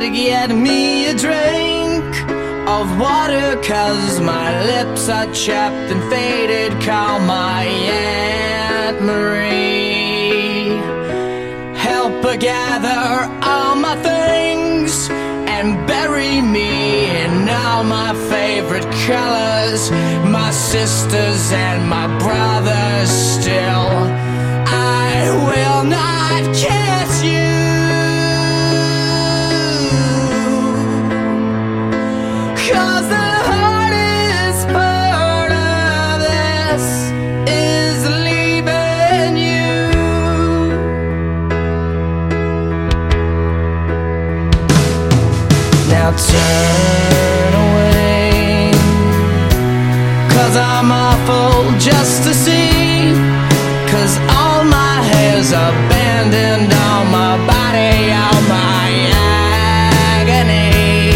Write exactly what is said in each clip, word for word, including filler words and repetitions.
to get me a drink of water, 'cause my lips are chapped and faded. Call my Aunt Marie. Help her gather all my things and bury me in all my favorite colors. My sisters and my brothers still, I will not kiss you, 'cause the hardest part of this is leaving you. Now turn away, 'cause I'm awful just to see, 'cause all my hair's abandoned on my body, all my agony.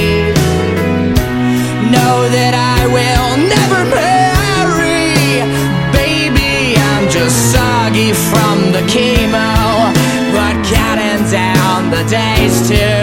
Know that I will never marry, baby, I'm just soggy from the chemo, but counting down the days to